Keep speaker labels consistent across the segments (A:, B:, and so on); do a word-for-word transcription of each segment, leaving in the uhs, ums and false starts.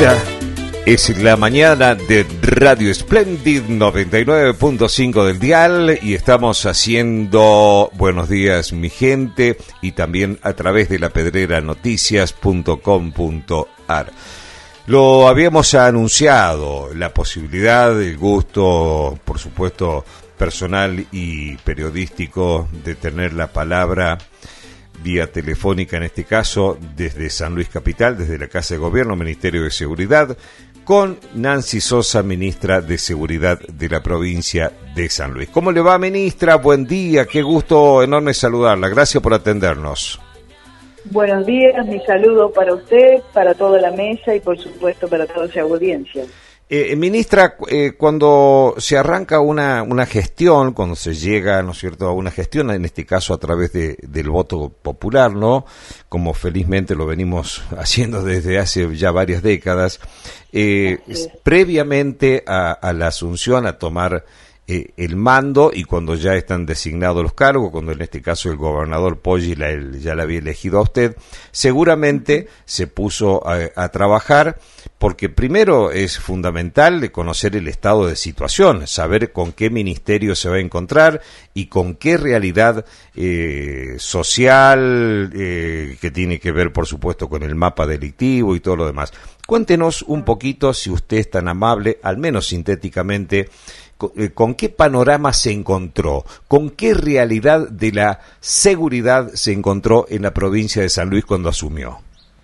A: Esta es la mañana de Radio Splendid noventa y nueve punto cinco del dial y estamos haciendo Buenos Días mi gente y también a través de la pedrera noticias punto com punto ar. Lo habíamos anunciado, la posibilidad, el gusto, por supuesto, personal y periodístico de tener la palabra vía telefónica, en este caso, desde San Luis Capital, desde la Casa de Gobierno, Ministerio de Seguridad, con Nancy Sosa, ministra de Seguridad de la provincia de San Luis. ¿Cómo le va, ministra? Buen día, qué gusto enorme saludarla. Gracias por atendernos.
B: Buenos días, mi saludo para usted, para toda la mesa y por supuesto para toda su audiencia.
A: Eh, ministra, eh, cuando se arranca una, una gestión, cuando se llega, ¿no es cierto?, a una gestión, en este caso a través de, del voto popular, ¿no?, como felizmente lo venimos haciendo desde hace ya varias décadas, eh, sí. previamente a, a la asunción, a tomar eh, el mando, y cuando ya están designados los cargos, cuando en este caso el gobernador Poggi la, el, ya la había elegido a usted, seguramente se puso a, a trabajar, porque primero es fundamental conocer el estado de situación, saber con qué ministerio se va a encontrar y con qué realidad eh, social, eh, que tiene que ver, por supuesto, con el mapa delictivo y todo lo demás. Cuéntenos un poquito, si usted es tan amable, al menos sintéticamente, con, eh, con qué panorama se encontró, con qué realidad de la seguridad se encontró en la provincia de San Luis cuando asumió.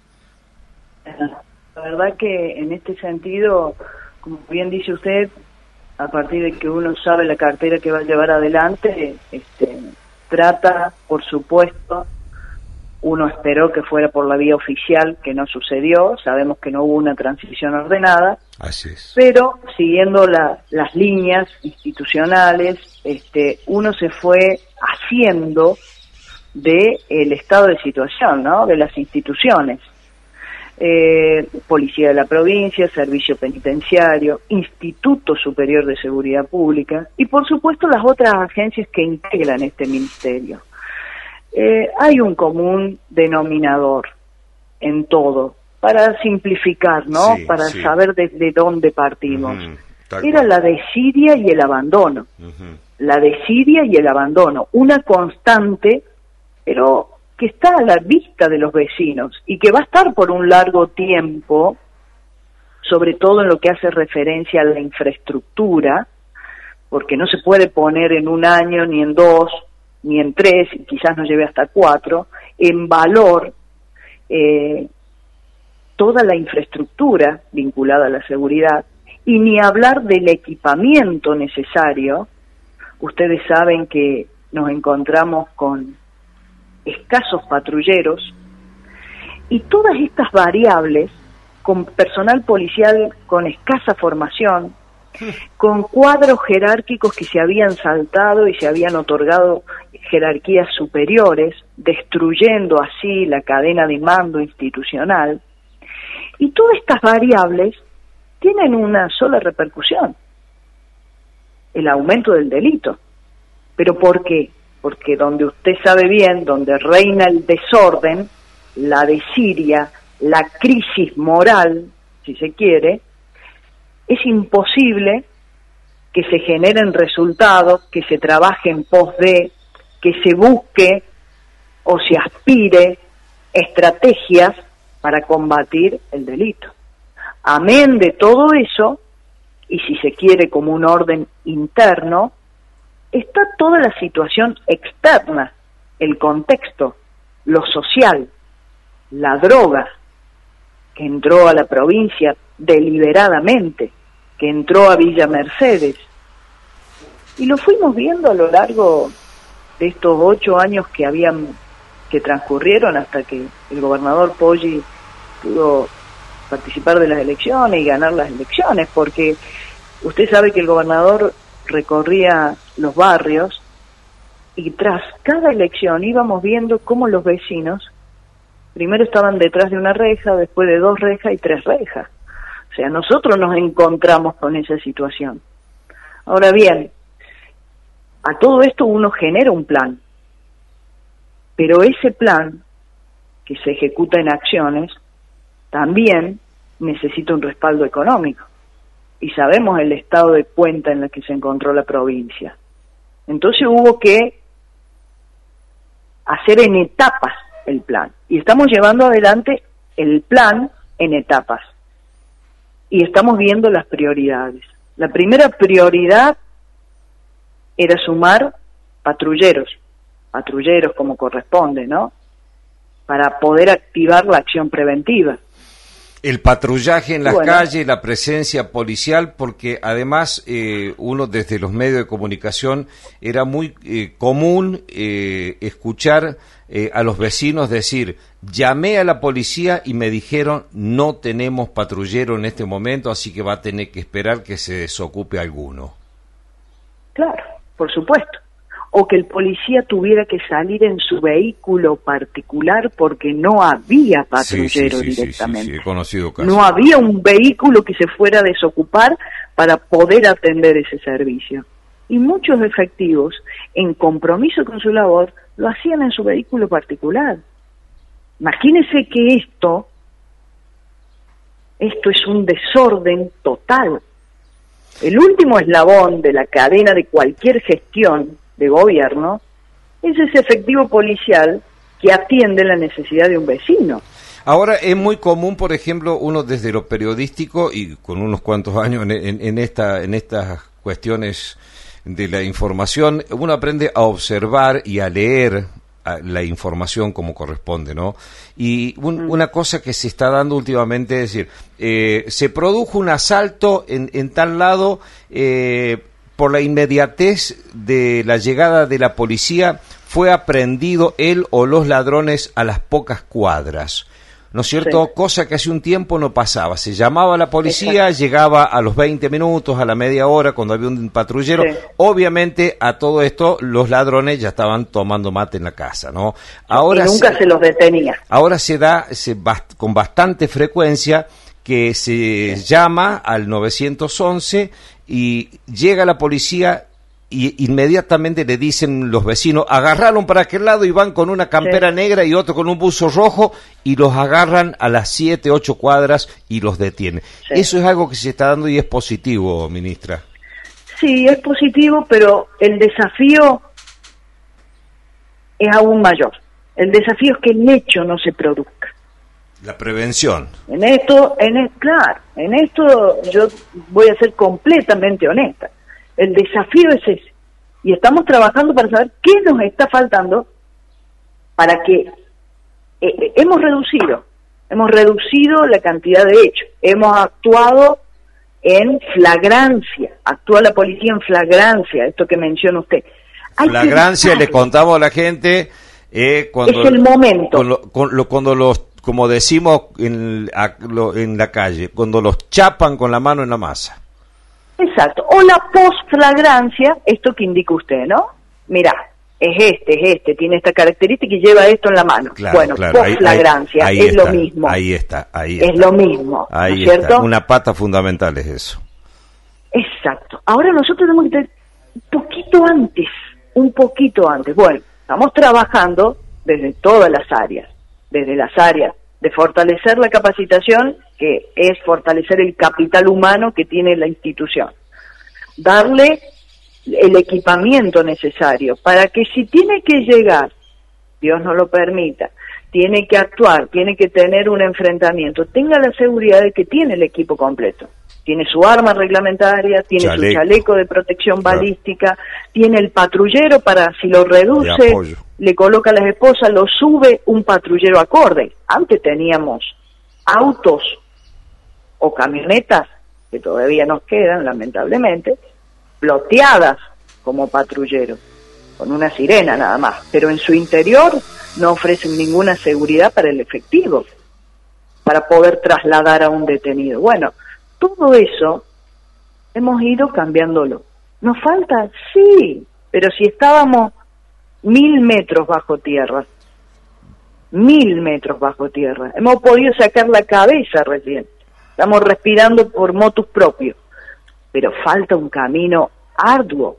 B: La verdad que en este sentido, como bien dice usted, a partir de que uno sabe la cartera que va a llevar adelante, este, trata, por supuesto, uno esperó que fuera por la vía oficial, que no sucedió, sabemos que no hubo una transición ordenada,
A: así es.
B: Pero siguiendo la, las líneas institucionales, este, uno se fue haciendo de el estado de situación, ¿no?, de las instituciones. Eh, Policía de la Provincia, Servicio Penitenciario, Instituto Superior de Seguridad Pública y por supuesto las otras agencias que integran este ministerio. Eh, hay un común denominador en todo, para simplificar, ¿no? Sí, para sí. saber desde dónde partimos. Uh-huh. Era la desidia y el abandono. Uh-huh. La desidia y el abandono, una constante, pero que está a la vista de los vecinos y que va a estar por un largo tiempo, sobre todo en lo que hace referencia a la infraestructura, porque no se puede poner en un año, ni en dos, ni en tres, y quizás nos lleve hasta cuatro, en valor eh, toda la infraestructura vinculada a la seguridad, y ni hablar del equipamiento necesario. Ustedes saben que nos encontramos con escasos patrulleros, y todas estas variables, con personal policial con escasa formación, con cuadros jerárquicos que se habían saltado y se habían otorgado jerarquías superiores, destruyendo así la cadena de mando institucional, y todas estas variables tienen una sola repercusión: el aumento del delito. ¿Pero por qué? Porque donde usted sabe bien, donde reina el desorden, la desidia, la crisis moral, si se quiere, es imposible que se generen resultados, que se trabaje en pos de, que se busque o se aspire estrategias para combatir el delito. Amén de todo eso, y si se quiere como un orden interno, está toda la situación externa, el contexto, lo social, la droga, que entró a la provincia deliberadamente, que entró a Villa Mercedes. Y lo fuimos viendo a lo largo de estos ocho años que habían, que transcurrieron hasta que el gobernador Poggi pudo participar de las elecciones y ganar las elecciones, porque usted sabe que el gobernador recorría los barrios y tras cada elección íbamos viendo cómo los vecinos primero estaban detrás de una reja, después de dos rejas y tres rejas. O sea, nosotros nos encontramos con esa situación. Ahora bien, a todo esto uno genera un plan, pero ese plan que se ejecuta en acciones también necesita un respaldo económico. Y sabemos el estado de cuenta en el que se encontró la provincia. Entonces hubo que hacer en etapas el plan. Y estamos llevando adelante el plan en etapas. Y estamos viendo las prioridades. La primera prioridad era sumar patrulleros, patrulleros como corresponde, ¿no? Para poder activar la acción preventiva.
A: El patrullaje en las
B: bueno,
A: calles, la presencia policial, porque además eh, uno desde los medios de comunicación era muy eh, común eh, escuchar eh, a los vecinos decir, llamé a la policía y me dijeron no tenemos patrullero en este momento, así que va a tener que esperar que se desocupe alguno.
B: Claro, por supuesto. O que el policía tuviera que salir en su vehículo particular porque no había patrullero
A: sí, sí, sí,
B: directamente.
A: Sí, sí, sí, he conocido casos.
B: No había un vehículo que se fuera a desocupar para poder atender ese servicio. Y muchos efectivos, en compromiso con su labor, lo hacían en su vehículo particular. Imagínense que esto, esto es un desorden total. El último eslabón de la cadena de cualquier gestión de gobierno es ese efectivo policial que atiende la necesidad de un vecino.
A: Ahora es muy común, por ejemplo, uno desde lo periodístico y con unos cuantos años en, en, en esta en estas cuestiones de la información, uno aprende a observar y a leer la información como corresponde, ¿no? Y un, mm. una cosa que se está dando últimamente es decir, eh, se produjo un asalto en, en tal lado, eh, por la inmediatez de la llegada de la policía, fue aprehendido él o los ladrones a las pocas cuadras, ¿no es cierto? Sí. Cosa que hace un tiempo no pasaba. Se llamaba a la policía, exacto, llegaba a los veinte minutos, a la media hora, cuando había un patrullero. Sí. Obviamente, a todo esto, los ladrones ya estaban tomando mate en la casa, ¿no? Ahora
B: y nunca se, se los detenía.
A: Ahora se da se, bast, con bastante frecuencia que se sí. llama al nueve once y llega la policía y inmediatamente le dicen los vecinos, agarraron para aquel lado y van con una campera sí. negra y otro con un buzo rojo y los agarran a las siete, ocho cuadras y los detienen. Sí. Eso es algo que se está dando y es positivo, ministra.
B: Sí, es positivo, pero el desafío es aún mayor. El desafío es que el hecho no se produzca.
A: La prevención.
B: En esto, en el, claro, en esto yo voy a ser completamente honesta. El desafío es ese. Y estamos trabajando para saber qué nos está faltando para que eh, hemos reducido, hemos reducido la cantidad de hechos. Hemos actuado en flagrancia, actúa la policía en flagrancia, esto que menciona usted.
A: Hay flagrancia, le contamos a la gente, eh, cuando
B: es el momento.
A: Con lo, con lo, cuando los como decimos en, a, lo, en la calle, cuando los chapan con la mano en la masa.
B: Exacto, o la posflagrancia, esto que indica usted, ¿no? Mirá, es este, es este, tiene esta característica y lleva esto en la mano.
A: Claro,
B: bueno,
A: claro,
B: posflagrancia,
A: ahí, ahí, ahí
B: es
A: está,
B: lo mismo.
A: Ahí está, ahí
B: está. Es lo mismo,
A: ahí
B: ¿no es cierto?
A: Está. Una pata fundamental es eso.
B: Exacto. Ahora nosotros tenemos que tener un poquito antes, un poquito antes. Bueno, estamos trabajando desde todas las áreas, desde las áreas de fortalecer la capacitación, que es fortalecer el capital humano que tiene la institución. Darle el equipamiento necesario para que si tiene que llegar, Dios no lo permita, tiene que actuar, tiene que tener un enfrentamiento, tenga la seguridad de que tiene el equipo completo. Tiene su arma reglamentaria, tiene chaleco. su chaleco de protección claro. balística, tiene el patrullero para, si lo reduce, le coloca a las esposas, lo sube un patrullero acorde. Antes teníamos autos o camionetas, que todavía nos quedan, lamentablemente, ploteadas como patrulleros, con una sirena nada más, pero en su interior no ofrecen ninguna seguridad para el efectivo, para poder trasladar a un detenido. Bueno, todo eso hemos ido cambiándolo. ¿Nos falta? Sí, pero si estábamos mil metros bajo tierra, mil metros bajo tierra, hemos podido sacar la cabeza recién, estamos respirando por motus propio, pero falta un camino arduo.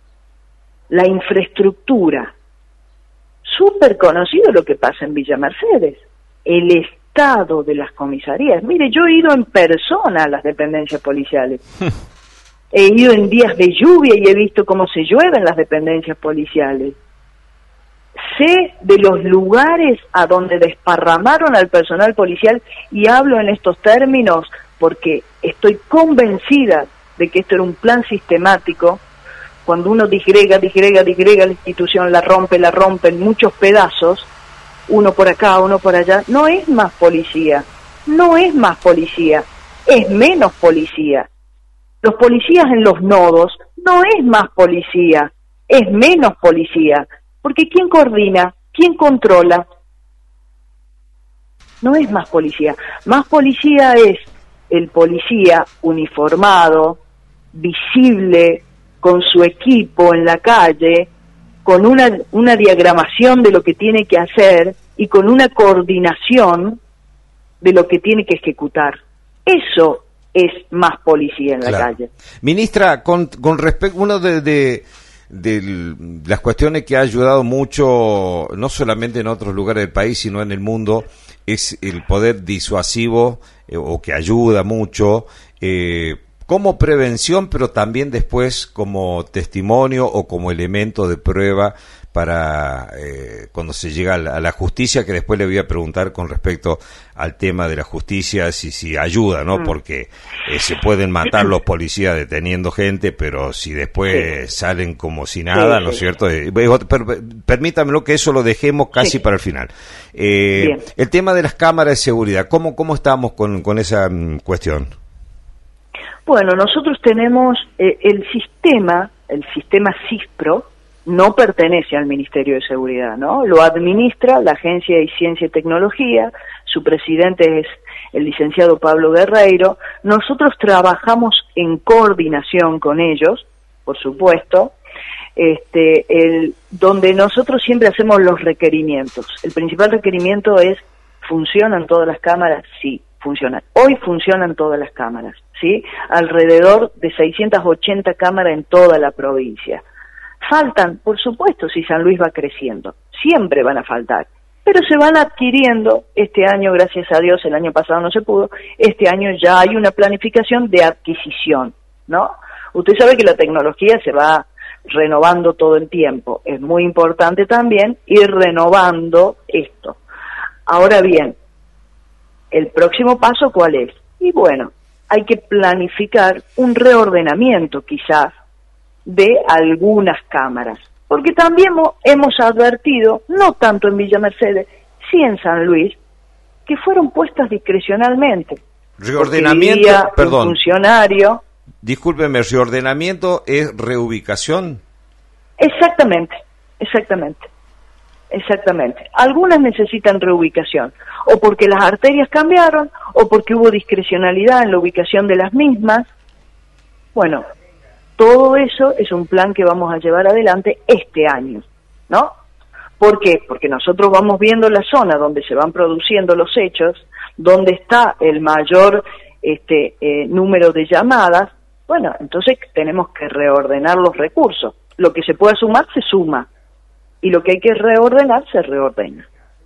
B: La infraestructura, súper conocido lo que pasa en Villa Mercedes, el estado de las comisarías. Mire, yo he ido en persona a las dependencias policiales. He ido en días de lluvia y he visto cómo se llueve en las dependencias policiales. Sé de los lugares a donde desparramaron al personal policial, y hablo en estos términos porque estoy convencida de que esto era un plan sistemático. Cuando uno disgrega, disgrega, disgrega la institución, la rompe, la rompe en muchos pedazos, uno por acá, uno por allá, no es más policía, no es más policía, es menos policía. Los policías en los nodos no es más policía, es menos policía, porque ¿quién coordina? ¿Quién controla? No es más policía. Más policía es el policía uniformado, visible, con su equipo en la calle, con una, una diagramación de lo que tiene que hacer y con una coordinación de lo que tiene que ejecutar. Eso es más policía en la
A: claro.
B: calle.
A: Ministra, con, con respecto, uno de, de, de las cuestiones que ha ayudado mucho, no solamente en otros lugares del país, sino en el mundo, es el poder disuasivo, eh, o que ayuda mucho, eh, como prevención, pero también después como testimonio o como elemento de prueba para eh, cuando se llega a la, a la justicia, que después le voy a preguntar con respecto al tema de la justicia, si, si ayuda, ¿no? Mm. Porque eh, se pueden matar los policías deteniendo gente, pero si después sí. salen como si nada, sí, ¿no es sí. cierto? Eh, per, permítamelo que eso lo dejemos casi sí. para el final. Eh, el tema de las cámaras de seguridad, ¿cómo, cómo estamos con, con esa um, cuestión?
B: Bueno, nosotros tenemos eh, el sistema, el sistema CISPRO, no pertenece al Ministerio de Seguridad, ¿no? Lo administra la Agencia de Ciencia y Tecnología, su presidente es el licenciado Pablo Guerreiro. Nosotros trabajamos en coordinación con ellos, por supuesto, este, el, donde nosotros siempre hacemos los requerimientos. El principal requerimiento es, ¿funcionan todas las cámaras? Sí, funcionan. Hoy funcionan todas las cámaras, ¿sí? Alrededor de seiscientas ochenta cámaras en toda la provincia. Faltan, por supuesto, si San Luis va creciendo, siempre van a faltar, pero se van adquiriendo. Este año, gracias a Dios, el año pasado no se pudo, este año ya hay una planificación de adquisición, ¿no? Usted sabe que la tecnología se va renovando todo el tiempo, es muy importante también ir renovando esto. Ahora bien, ¿el próximo paso cuál es? Y bueno, hay que planificar un reordenamiento quizás de algunas cámaras, porque también hemos advertido, no tanto en Villa Mercedes, sí en San Luis, que fueron puestas discrecionalmente.
A: Reordenamiento, perdón.
B: Un funcionario.
A: Discúlpeme, ¿reordenamiento es reubicación?
B: Exactamente, exactamente, exactamente. Algunas necesitan reubicación, o porque las arterias cambiaron, o porque hubo discrecionalidad en la ubicación de las mismas. Bueno, todo eso es un plan que vamos a llevar adelante este año, ¿no? ¿Por qué? Porque nosotros vamos viendo la zona donde se van produciendo los hechos, donde está el mayor este, eh, número de llamadas. Bueno, entonces tenemos que reordenar los recursos. Lo que se pueda sumar, se suma. Y lo que hay que reordenar, se reordena.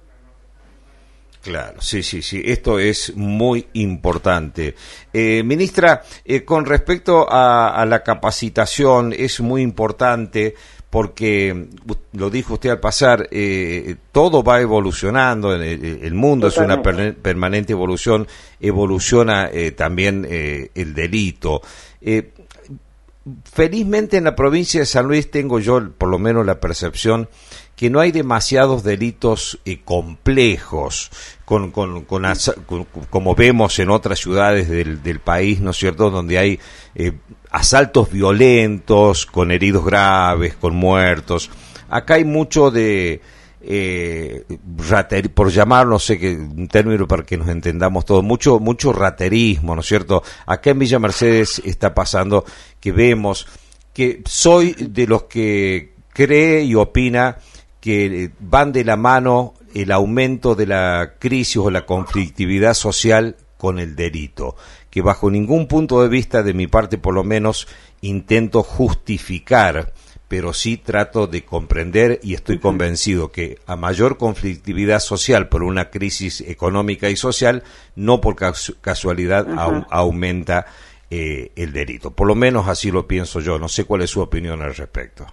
A: Claro, sí, sí, sí, esto es muy importante. Eh, ministra, eh, con respecto a, a la capacitación, es muy importante porque, lo dijo usted al pasar, eh, todo va evolucionando, el, el mundo Totalmente. Es una per, permanente evolución, evoluciona eh, también eh, el delito. Eh, felizmente en la provincia de San Luis tengo yo, por lo menos, la percepción que no hay demasiados delitos eh, complejos, con, con, con, con, como vemos en otras ciudades del, del país, ¿no es cierto?, donde hay eh, asaltos violentos, con heridos graves, con muertos. Acá hay mucho de, eh, rater, por llamar, no sé qué, un término para que nos entendamos todos, mucho, mucho raterismo, ¿no es cierto? Acá en Villa Mercedes está pasando que vemos que soy de los que cree y opina que van de la mano el aumento de la crisis o la conflictividad social con el delito, que bajo ningún punto de vista, de mi parte por lo menos, intento justificar, pero sí trato de comprender y estoy uh-huh. convencido que a mayor conflictividad social por una crisis económica y social, no por casu- casualidad uh-huh. au- aumenta eh, el delito. Por lo menos así lo pienso yo. No sé cuál es su opinión al respecto.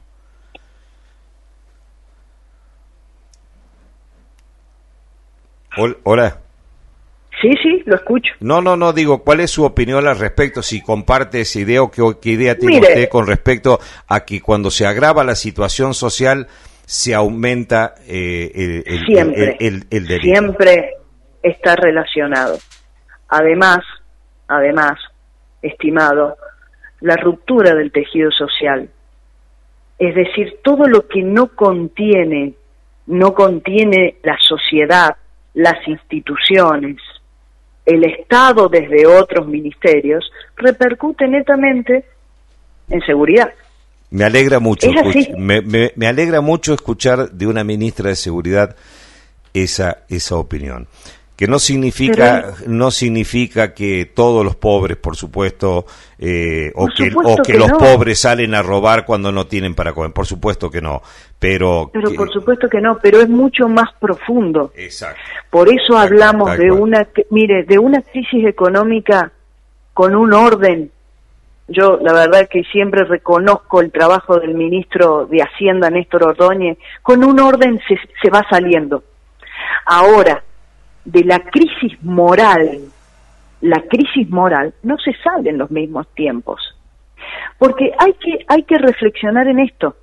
A: Hola.
B: Sí, sí, lo escucho.
A: No, no, no, digo, ¿cuál es su opinión al respecto? Si comparte esa idea o qué, qué idea tiene
B: Mire,
A: usted con respecto a que cuando se agrava la situación social se aumenta eh, el, el,
B: siempre,
A: el, el, el delito.
B: Siempre está relacionado. Además, además, estimado, la ruptura del tejido social, es decir, todo lo que no contiene, no contiene la sociedad, las instituciones, el Estado desde otros ministerios, repercute netamente en seguridad.
A: Me alegra mucho,
B: es así.
A: Me, me, me alegra mucho escuchar de una ministra de Seguridad esa esa opinión. Que no significa Pero, no significa que todos los pobres, por supuesto, eh, o,
B: por
A: que,
B: supuesto
A: o que,
B: que
A: los
B: no.
A: pobres salen a robar cuando no tienen para comer. Por supuesto que no. Pero,
B: pero
A: que,
B: por supuesto que no, pero es mucho más profundo.
A: Exacto.
B: Por eso
A: tal,
B: hablamos
A: tal
B: de
A: cual.
B: una, mire, de una crisis económica con un orden. Yo la verdad que siempre reconozco el trabajo del ministro de Hacienda, Néstor Ordóñez. Con un orden se, se va saliendo. Ahora, de la crisis moral, la crisis moral no se sale en los mismos tiempos, porque hay que hay que reflexionar en esto.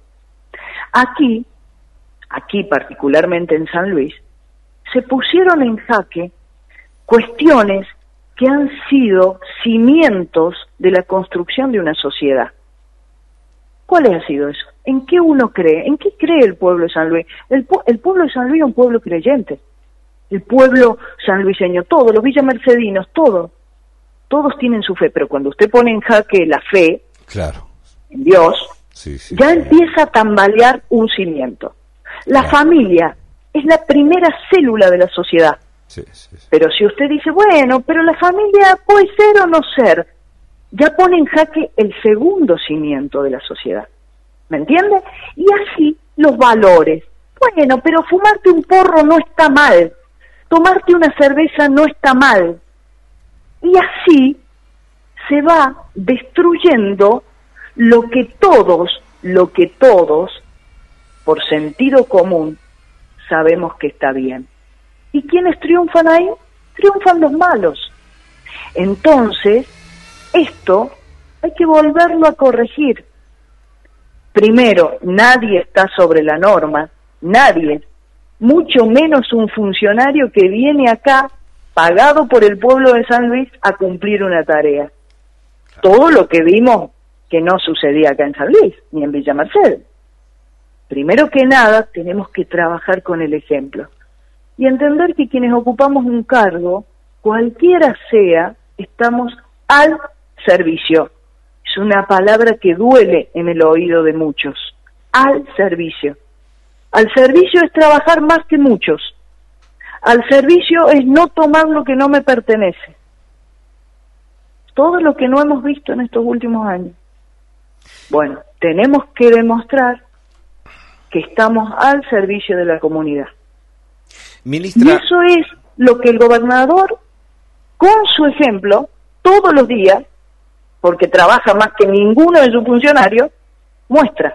B: Aquí, aquí particularmente en San Luis, se pusieron en jaque cuestiones que han sido cimientos de la construcción de una sociedad. ¿Cuál ha sido eso? ¿En qué uno cree? ¿En qué cree el pueblo de San Luis? El, el pueblo de San Luis es un pueblo creyente. El pueblo sanluiseño, todos, los villamercedinos, todos, todos tienen su fe, pero cuando usted pone en jaque la fe,
A: claro,
B: en Dios,
A: sí, sí,
B: ya
A: sí.
B: empieza a tambalear un cimiento. La
A: claro.
B: familia es la primera célula de la sociedad.
A: Sí, sí, sí.
B: Pero si usted dice, bueno, pero la familia puede ser o no ser, ya pone en jaque el segundo cimiento de la sociedad. ¿Me entiende? Y así los valores. Bueno, pero fumarte un porro no está mal. Tomarte una cerveza no está mal. Y así se va destruyendo lo que todos, lo que todos, por sentido común, sabemos que está bien. ¿Y quiénes triunfan ahí? Triunfan los malos. Entonces, esto hay que volverlo a corregir. Primero, nadie está sobre la norma, nadie. Mucho menos un funcionario que viene acá, pagado por el pueblo de San Luis, a cumplir una tarea. Todo lo que vimos que no sucedía acá en San Luis, ni en Villa Mercedes. Primero que nada, tenemos que trabajar con el ejemplo. Y entender que quienes ocupamos un cargo, cualquiera sea, estamos al servicio. Es una palabra que duele en el oído de muchos. Al servicio. Al servicio es trabajar más que muchos. Al servicio es no tomar lo que no me pertenece. Todo lo que no hemos visto en estos últimos años. Bueno, tenemos que demostrar que estamos al servicio de la comunidad.
A: Ministra...
B: Y eso es lo que el gobernador, con su ejemplo, todos los días, porque trabaja más que ninguno de sus funcionarios, muestra.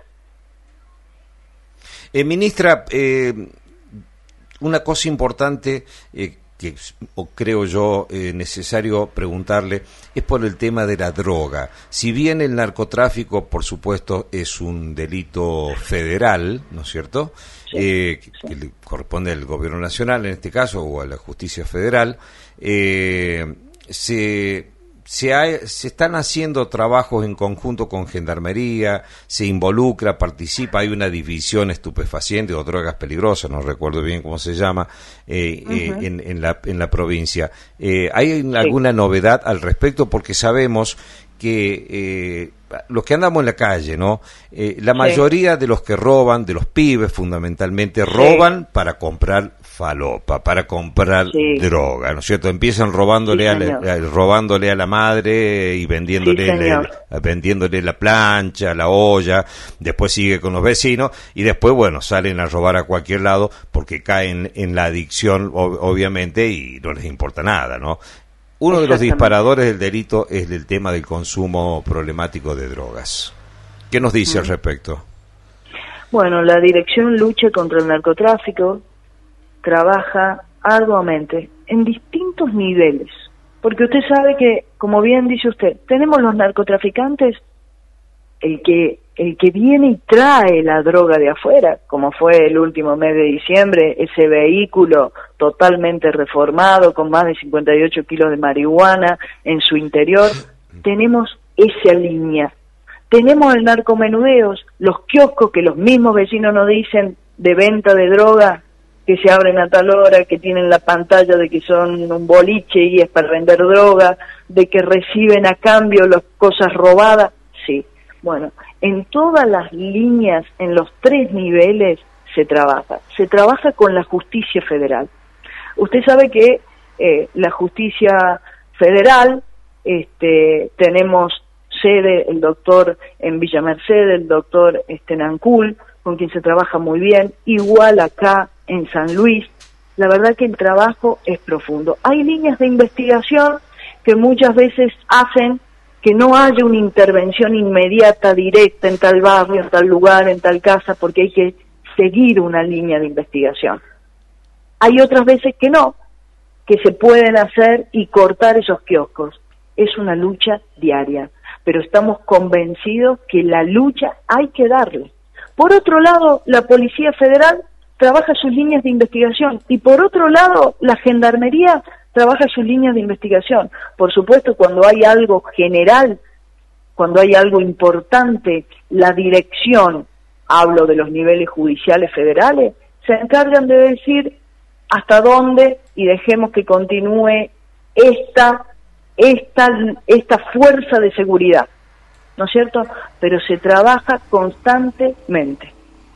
A: Eh, ministra, eh, una cosa importante eh, que o creo yo eh, necesario preguntarle es por el tema de la droga. Si bien el narcotráfico, por supuesto, es un delito federal, ¿no es cierto?, sí, eh, sí. que le corresponde al gobierno nacional en este caso o a la justicia federal, eh, se... Se, ha, se están haciendo trabajos en conjunto con Gendarmería, se involucra, participa, hay una división estupefaciente o drogas peligrosas, no recuerdo bien cómo se llama, eh, uh-huh. eh, en, en, la, en la provincia. Eh, ¿Hay sí. alguna novedad al respecto? Porque sabemos que eh, los que andamos en la calle, ¿no? Eh, la sí. mayoría de los que roban, de los pibes fundamentalmente, roban sí. para comprar falopa para comprar
B: sí.
A: droga, ¿no es cierto? Empiezan robándole, sí, a la, robándole a la madre y vendiéndole, sí, la, vendiéndole la plancha, la olla, después sigue con los vecinos y después, bueno, salen a robar a cualquier lado porque caen en la adicción, ob- obviamente, y no les importa nada, ¿no? Uno de los disparadores del delito es el tema del consumo problemático de drogas. ¿Qué nos dice uh-huh. al respecto?
B: Bueno, la Dirección Lucha contra el Narcotráfico trabaja arduamente en distintos niveles, porque usted sabe que, como bien dice usted, tenemos los narcotraficantes, el que el que viene y trae la droga de afuera, como fue el último mes de diciembre, ese vehículo totalmente reformado con más de cincuenta y ocho kilos de marihuana en su interior. Tenemos esa línea. Tenemos el narcomenudeos, los kioscos que los mismos vecinos nos dicen de venta de droga, que se abren a tal hora, que tienen la pantalla de que son un boliche y es para vender droga, de que reciben a cambio las cosas robadas. Sí, bueno, en todas las líneas, en los tres niveles se trabaja. Se trabaja con la justicia federal. Usted sabe que eh, la justicia federal, este, tenemos sede, el doctor en Villa Merced, el doctor este, Nancul, con quien se trabaja muy bien, igual acá en San Luis. La verdad que el trabajo es profundo. Hay líneas de investigación que muchas veces hacen que no haya una intervención inmediata, directa, en tal barrio, en tal lugar, en tal casa, porque hay que seguir una línea de investigación. Hay otras veces que no, que se pueden hacer y cortar esos kioscos. Es una lucha diaria, pero estamos convencidos que la lucha hay que darle. Por otro lado, la Policía Federal trabaja sus líneas de investigación y por otro lado, la Gendarmería trabaja sus líneas de investigación. Por supuesto, cuando hay algo general, cuando hay algo importante, la dirección, hablo de los niveles judiciales federales, se encargan de decir hasta dónde y dejemos que continúe esta, esta, esta fuerza de seguridad, ¿no es cierto? Pero se trabaja constantemente.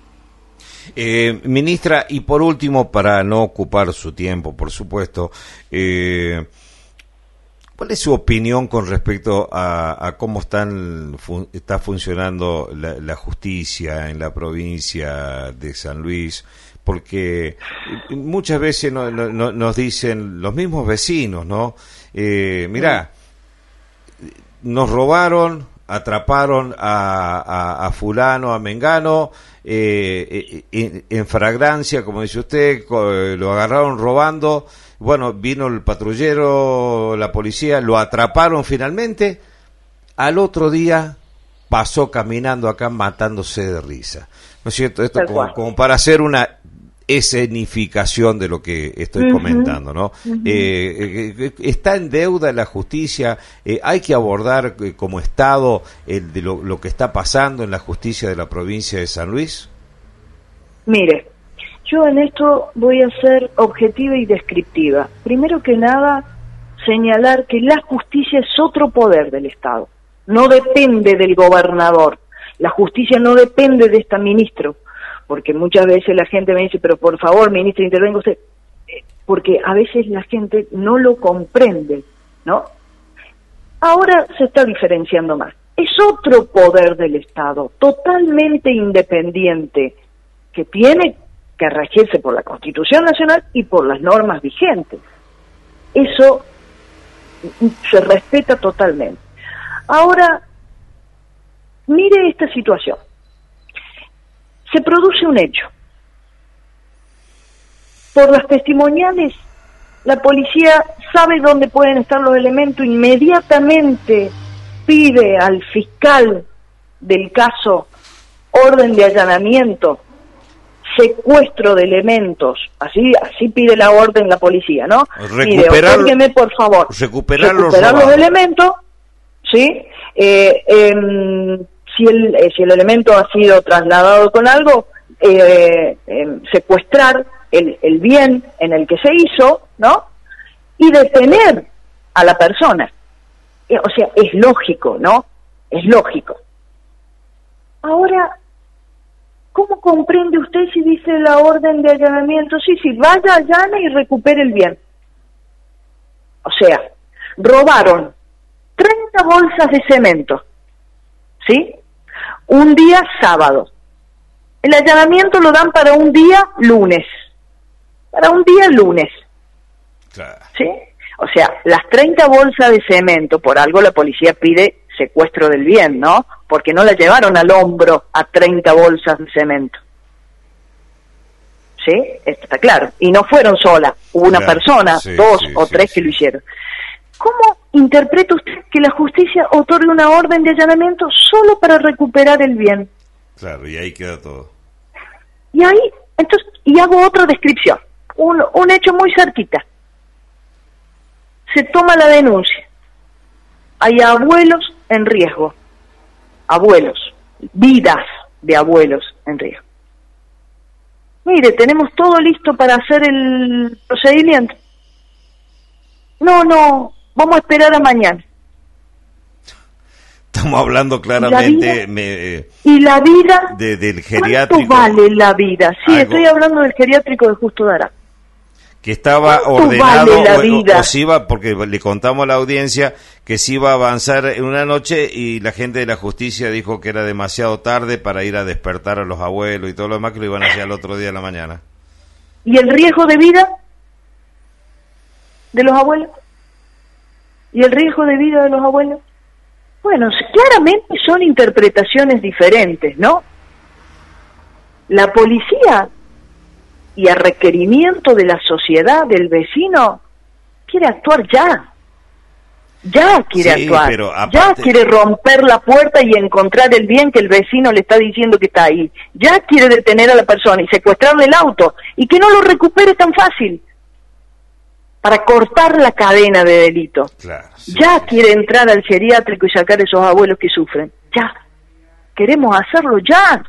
A: Eh, ministra, y por último, para no ocupar su tiempo, por supuesto, eh, ¿cuál es su opinión con respecto a, a cómo están, fun, está funcionando la, la justicia en la provincia de San Luis? Porque muchas veces no, no, no, nos dicen los mismos vecinos, ¿no? Eh, mirá, nos robaron, atraparon a, a, a fulano, a mengano, eh, en, en fragrancia, como dice usted, lo agarraron robando, bueno, vino el patrullero, la policía, lo atraparon finalmente, al otro día pasó caminando acá matándose de risa, ¿no es cierto? Esto como, como para hacer una escenificación de lo que estoy uh-huh. comentando, ¿no? Uh-huh. Eh, eh, ¿Está en deuda la justicia? Eh, ¿Hay que abordar eh, como Estado el de lo, lo que está pasando en la justicia de la provincia de San Luis?
B: Mire, yo en esto voy a ser objetiva y descriptiva. Primero que nada, señalar que la justicia es otro poder del Estado. No depende del gobernador. La justicia no depende de este ministro. Porque muchas veces la gente me dice, pero por favor, ministro, intervenga usted, porque a veces la gente no lo comprende, ¿no? Ahora se está diferenciando más. Es otro poder del Estado, totalmente independiente, que tiene que regirse por la Constitución Nacional y por las normas vigentes. Eso se respeta totalmente. Ahora, mire esta situación. Se produce un hecho. Por las testimoniales, la policía sabe dónde pueden estar los elementos, inmediatamente pide al fiscal del caso orden de allanamiento, secuestro de elementos, así así pide la orden la policía, ¿no?
A: Recuperar,
B: Mire, por favor,
A: recuperar,
B: recuperar
A: los,
B: los elementos, ¿sí? Eh, eh, Si el, eh, si el elemento ha sido trasladado con algo, eh, eh, secuestrar el, el bien en el que se hizo, ¿no? Y detener a la persona. Eh, o sea, es lógico, ¿no? Es lógico. Ahora, ¿cómo comprende usted si dice la orden de allanamiento? Sí, sí, vaya, allane y recupere el bien. O sea, robaron treinta bolsas de cemento, ¿sí? Un día sábado. El allanamiento lo dan para un día lunes. Para un día lunes.
A: Claro.
B: ¿Sí? O sea, las treinta bolsas de cemento, por algo la policía pide secuestro del bien, ¿no? Porque no la llevaron al hombro a treinta bolsas de cemento. ¿Sí? Esto está claro. Y no fueron solas, hubo una
A: claro,
B: persona,
A: sí,
B: dos
A: sí,
B: o
A: sí,
B: tres
A: sí.
B: que lo hicieron. ¿Cómo interpreta usted que la justicia otorgue una orden de allanamiento solo para recuperar el bien?
A: Claro, y ahí queda todo.
B: Y ahí, entonces, y hago otra descripción, un, un hecho muy cerquita. Se toma la denuncia. Hay abuelos en riesgo. Abuelos. Vidas de abuelos en riesgo. Mire, tenemos todo listo para hacer el procedimiento. No, no, vamos a esperar a mañana.
A: Estamos hablando claramente me, eh,
B: y la vida
A: de, del geriátrico.
B: ¿Cuánto vale la vida? Sí,
A: Algo.
B: Estoy hablando del geriátrico de Justo Dará.
A: Que estaba ordenado
B: vale la
A: o,
B: vida?
A: o, o se iba, porque le contamos a la audiencia que se iba a avanzar en una noche y la gente de la justicia dijo que era demasiado tarde para ir a despertar a los abuelos y todo lo demás, que lo iban a hacer al otro día de la mañana.
B: ¿Y el riesgo de vida de los abuelos? ¿Y el riesgo de vida de los abuelos? Bueno, claramente son interpretaciones diferentes, ¿no? La policía, y a requerimiento de la sociedad, del vecino, quiere actuar ya. Ya quiere
A: sí,
B: actuar.
A: Pero aparte...
B: Ya quiere romper la puerta y encontrar el bien que el vecino le está diciendo que está ahí. Ya quiere detener a la persona y secuestrarle el auto y que no lo recupere tan fácil para cortar la cadena de delito.
A: Claro, sí,
B: ya
A: sí,
B: quiere
A: sí.
B: entrar al geriátrico y sacar a esos abuelos que sufren. Ya. Queremos hacerlo ya.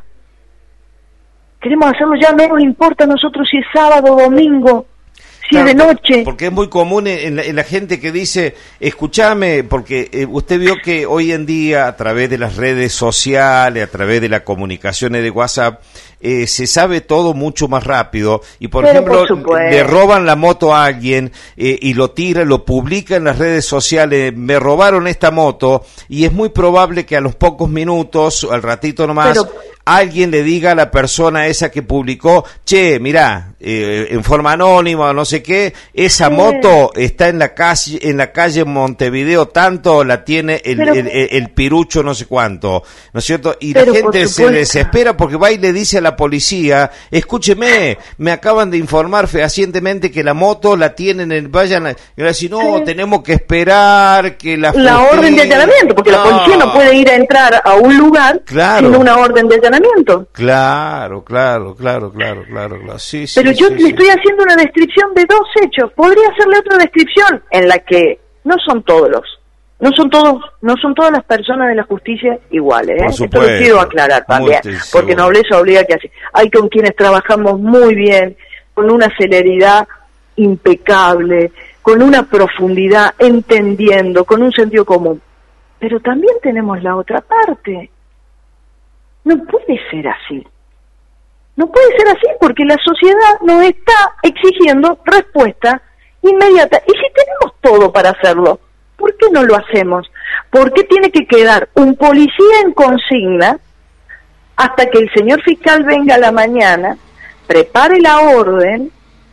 B: Queremos hacerlo ya, no nos importa a nosotros si es sábado o domingo, si
A: Claro,
B: es de noche.
A: Porque es muy común en la, en la gente que dice, escúchame, porque eh, usted vio que hoy en día a través de las redes sociales, a través de las comunicaciones de WhatsApp, eh, se sabe todo mucho más rápido y por
B: Pero
A: ejemplo
B: por
A: le roban la moto a alguien eh, y lo tira, lo publica en las redes sociales, me robaron esta moto y es muy probable que a los pocos minutos, al ratito nomás, Pero... alguien le diga a la persona esa que publicó, che, mirá, eh, en forma anónima o no sé qué, esa sí. moto está en la calle, en la calle Montevideo tanto, la tiene el, Pero... el, el, el pirucho no sé cuánto, ¿no es cierto? Y Pero la gente se desespera porque va y le dice a la policía, escúcheme, me acaban de informar fehacientemente que la moto la tienen en, vayan a, y ahora si no, sí. tenemos que esperar que la...
B: La justicia... orden de allanamiento, porque no. la policía no puede ir a entrar a un lugar claro. sin una orden de allanamiento.
A: Claro, claro, claro, claro, claro, claro. Sí, sí,
B: Pero yo
A: sí,
B: le
A: sí.
B: estoy haciendo una descripción de dos hechos. Podría hacerle otra descripción en la que no son todos los, no son todos, no son todas las personas de la justicia iguales. ¿eh? Esto lo quiero aclarar también, porque nobleza obliga que así. Hay con quienes trabajamos muy bien, con una celeridad impecable, con una profundidad, entendiendo, con un sentido común. Pero también tenemos la otra parte. No puede ser así. No puede ser así porque la sociedad nos está exigiendo respuesta inmediata. Y si tenemos todo para hacerlo, ¿por qué no lo hacemos? ¿Por qué tiene que quedar un policía en consigna hasta que el señor fiscal venga a la mañana, prepare la orden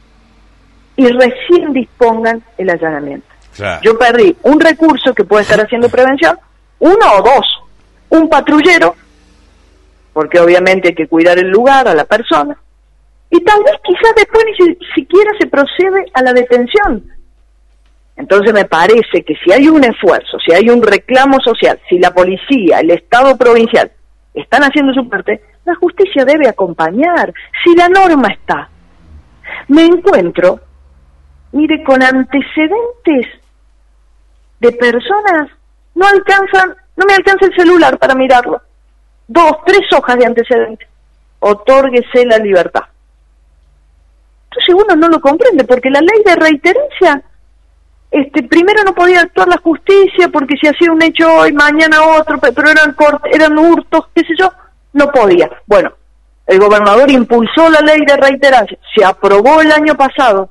B: y recién dispongan el allanamiento? Claro. Yo perdí un recurso que puede estar haciendo prevención, uno o dos, un patrullero, porque obviamente hay que cuidar el lugar, a la persona, y tal vez quizás después ni si, siquiera se procede a la detención. Entonces me parece que si hay un esfuerzo, si hay un reclamo social, si la policía, el Estado provincial están haciendo su parte, la justicia debe acompañar, si la norma está. Me encuentro, mire, con antecedentes de personas, no alcanzan, no me alcanza el celular para mirarlo. Dos, tres hojas de antecedentes. Otórguese la libertad. Entonces uno no lo comprende, porque la ley de reiterencia, este, primero no podía actuar la justicia, porque si hacía un hecho hoy, mañana otro, pero eran cortes, eran hurtos, qué sé yo, no podía. Bueno, El gobernador impulsó la ley de reiterancia, se aprobó el año pasado.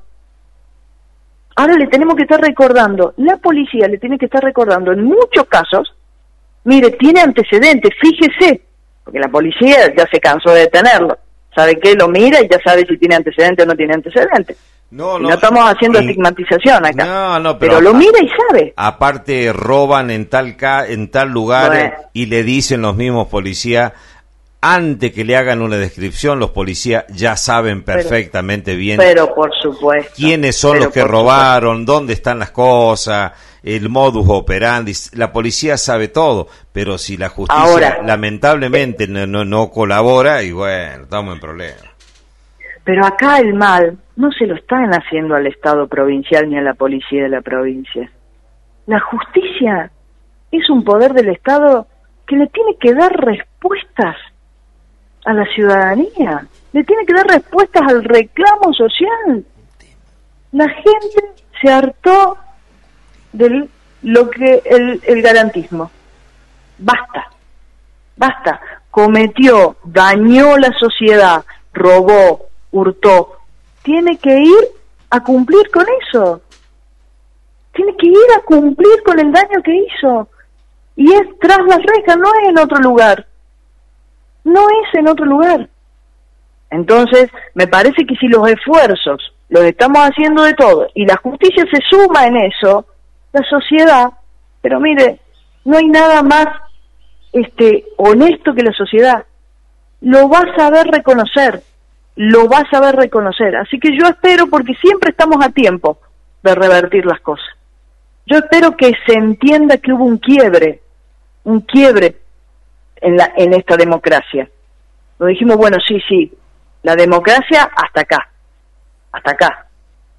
B: Ahora le tenemos que estar recordando, la policía le tiene que estar recordando en muchos casos, mire, tiene antecedentes, fíjese, porque la policía ya se cansó de detenerlo. ¿Sabe qué? Lo mira y ya sabe si tiene antecedentes o no tiene antecedentes.
A: No, no,
B: no estamos haciendo
A: y,
B: estigmatización acá.
A: No, no, pero,
B: pero lo mira y sabe.
A: Aparte roban en tal ca, en tal lugar
B: bueno.
A: y le dicen los mismos policías, antes que le hagan una descripción, los policías ya saben perfectamente
B: pero,
A: bien.
B: Pero por supuesto.
A: Quiénes son los que robaron, supuesto. Dónde están las cosas, el modus operandi. La policía sabe todo, pero si la justicia
B: Ahora,
A: lamentablemente eh, no, no, no colabora, y bueno, estamos en problemas.
B: Pero acá el mal no se lo están haciendo al Estado provincial ni a la policía de la provincia. La justicia es un poder del Estado que le tiene que dar respuestas a la ciudadanía, le tiene que dar respuestas al reclamo social. La gente se hartó de lo que el, el garantismo. Basta, basta. Cometió, dañó la sociedad, robó, hurtó. Tiene que ir a cumplir con eso. Tiene que ir a cumplir con el daño que hizo. Y es tras las rejas, no es en otro lugar. No es en otro lugar. Entonces, me parece que si los esfuerzos los estamos haciendo de todo y la justicia se suma en eso, la sociedad, pero mire, no hay nada más este honesto que la sociedad. Lo va a saber reconocer, lo va a saber reconocer. Así que yo espero, porque siempre estamos a tiempo de revertir las cosas. Yo espero que se entienda que hubo un quiebre, un quiebre en la en esta democracia. Lo dijimos, bueno, sí, sí, la democracia hasta acá, hasta acá.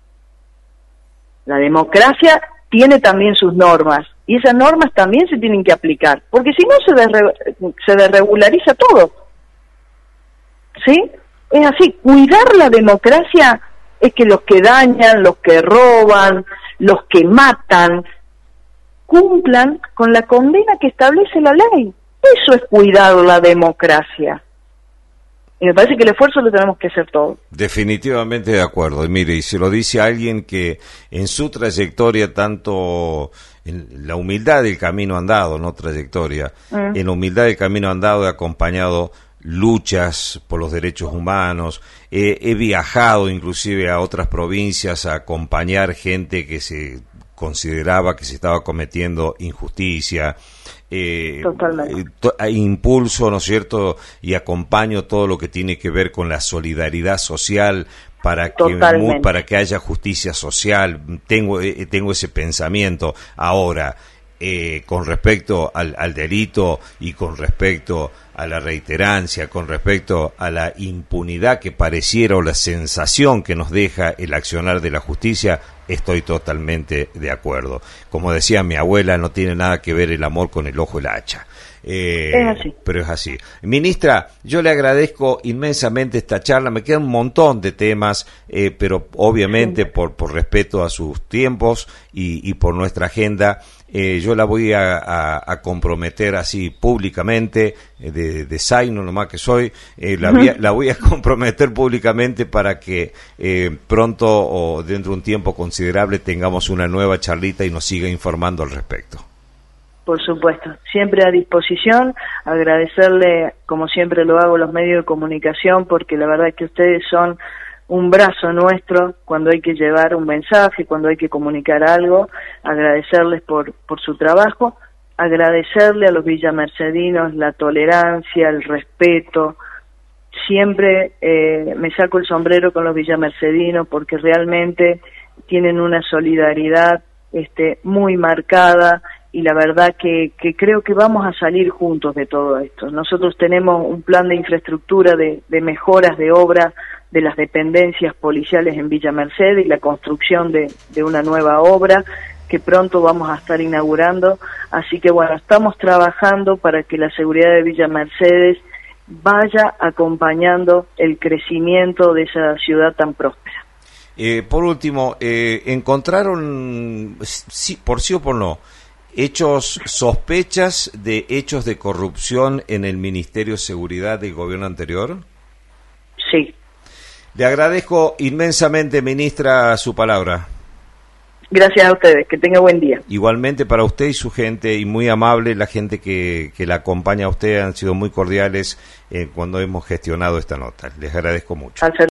B: La democracia tiene también sus normas, y esas normas también se tienen que aplicar, porque si no se, desre se desregulariza todo. ¿Sí? Es así, cuidar la democracia es que los que dañan, los que roban, los que matan, cumplan con la condena que establece la ley. Eso es cuidar la democracia. Y me parece que el esfuerzo lo tenemos que hacer todos.
A: Definitivamente de acuerdo. Y mire, y se lo dice alguien que en su trayectoria, tanto en la humildad del camino andado, no trayectoria, mm. en la humildad del camino andado he acompañado luchas por los derechos humanos, eh, he viajado inclusive a otras provincias a acompañar gente que se consideraba que se estaba cometiendo injusticia. Eh, to, impulso, ¿no es cierto?, y acompaño todo lo que tiene que ver con la solidaridad social para que muy, para que haya justicia social. Tengo eh, tengo ese pensamiento. Ahora, eh, con respecto al, al delito y con respecto a la reiterancia, con respecto a la impunidad que pareciera o la sensación que nos deja el accionar de la justicia, estoy totalmente de acuerdo. Como decía mi abuela, no tiene nada que ver el amor con el ojo y la hacha. Eh,
B: es así.
A: Pero es así. Ministra, yo le agradezco inmensamente esta charla. Me quedan un montón de temas, eh, pero obviamente sí. por, por respeto a sus tiempos y, y por nuestra agenda, eh, yo la voy a, a, a comprometer así públicamente, eh, de, de Zaino nomás que soy, eh, la, voy a, la voy a comprometer públicamente para que eh, pronto o dentro de un tiempo considerable tengamos una nueva charlita y nos siga informando al respecto.
B: Por supuesto, siempre a disposición, agradecerle, como siempre lo hago, los medios de comunicación, porque la verdad es que ustedes son un brazo nuestro cuando hay que llevar un mensaje, cuando hay que comunicar algo, agradecerles por, por su trabajo, agradecerle a los villamercedinos la tolerancia, el respeto. Siempre eh, me saco el sombrero con los villamercedinos porque realmente tienen una solidaridad este, muy marcada, y la verdad que, que creo que vamos a salir juntos de todo esto. Nosotros tenemos un plan de infraestructura de, de mejoras de obra de las dependencias policiales en Villa Mercedes y la construcción de, de una nueva obra que pronto vamos a estar inaugurando. Así que bueno, estamos trabajando para que la seguridad de Villa Mercedes vaya acompañando el crecimiento de esa ciudad tan próspera.
A: Eh, por último, eh, ¿encontraron, sí, por sí o por no, hechos, sospechas de hechos de corrupción en el Ministerio de Seguridad del gobierno anterior?
B: Sí.
A: Le agradezco inmensamente, ministra, su palabra.
B: Gracias a ustedes, que tenga buen día.
A: Igualmente para usted y su gente, y muy amable, la gente que, que la acompaña a usted han sido muy cordiales eh, cuando hemos gestionado esta nota. Les agradezco mucho.
B: Al